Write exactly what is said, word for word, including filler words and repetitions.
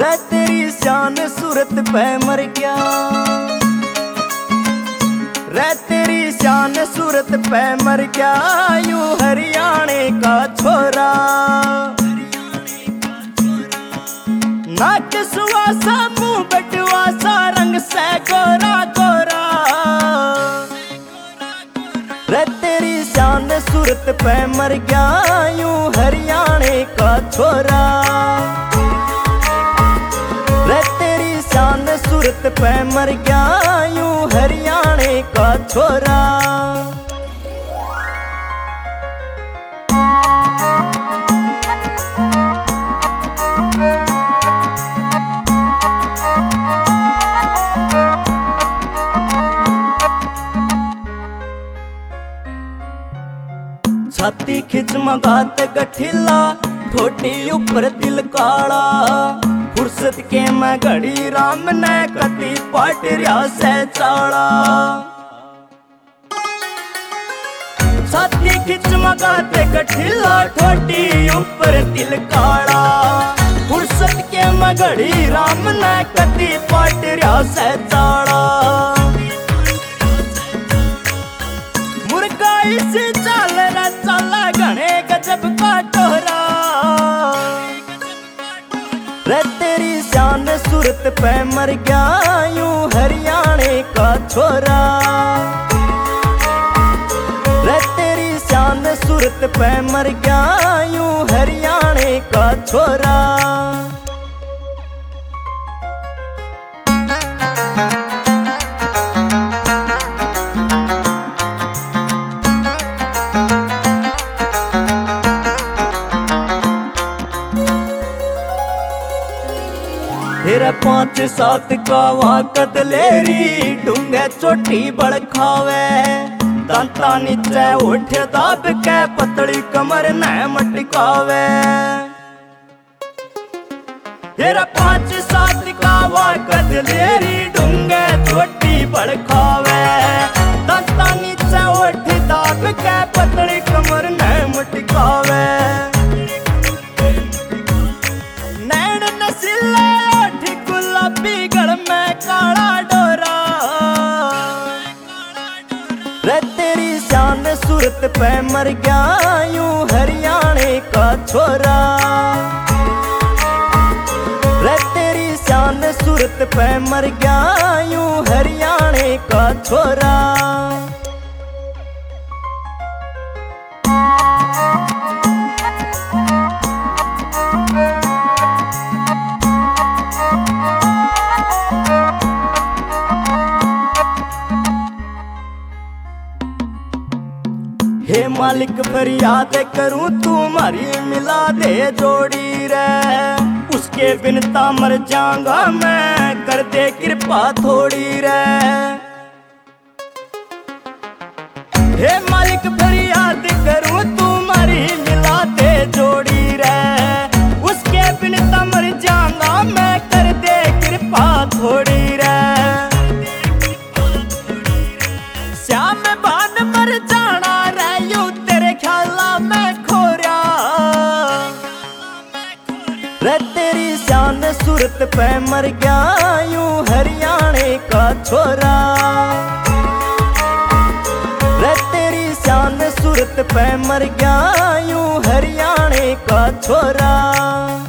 रे तेरी शान सूरत पे मर गया, रे तेरी शान सूरत पे मर गया, यूं हरियाणे का छोरा। नाक सुवासा मुंह बटवासा रंग से गोरा गोरा, रे तेरी शान सूरत पे मर गया, यूं हरियाणे का छोरा। रे तेरी शान सूरत पे मर गया, यूं हरियाणे का छोरा। छाती खिच मगात गठिला, ठोटी ऊपर दिल काला, फुर्सत के मैं घड़ी राम ने कति पाटरिया से चाड़ा। छाती खिच मगात गठिला, ठोटी ऊपर दिल काला, फुर्सत के मैं घड़ी राम ने कति पाटरिया से चाड़ा। मुर्गा इसी चाल रा चाला घने गजब का टोरा, रे तेरी शान सूरत पे मर गया, यूं हरियाणे का छोरा। रे तेरी शान सूरत पे मर गया, यूं हरियाणे का छोरा। तेरा पांच सात कावा कदलेरी, डूंगे चोटी बड़ खावे, दांता नीचे उठ दाब के पतली कमर न मटकावे। तेरा पांच सात कावा कदलेरी, डूंगे चोटी बड़ खावे, दांता नीचे उठ दाब के पतली कमर न मटकावे। नैन नसीले में काला डोरा, रे तेरी शान सूरत पे मर गया, यूं हरियाणे का छोरा। रे तेरी शान सूरत पे मर गया, यूं हरियाणे का छोरा। हे मालिक फरियाद करूं तुम्हारी मिला दे जोड़ी रे, उसके बिन ता मर जाऊंगा मैं, कर दे कृपा थोड़ी रे। हे मालिक फरियाद करूं तुम्हारी मिला दे जोड़ी रे, उसके बिन ता मर जाऊंगा मैं, कर दे कृपा थोड़ी रे। श्याम भान मर जाना रे तेरी शान सूरत पे मर गया, यूं हरियाणे का छोरा। रे तेरी शान सूरत पे मर गया, यूं हरियाणे का छोरा।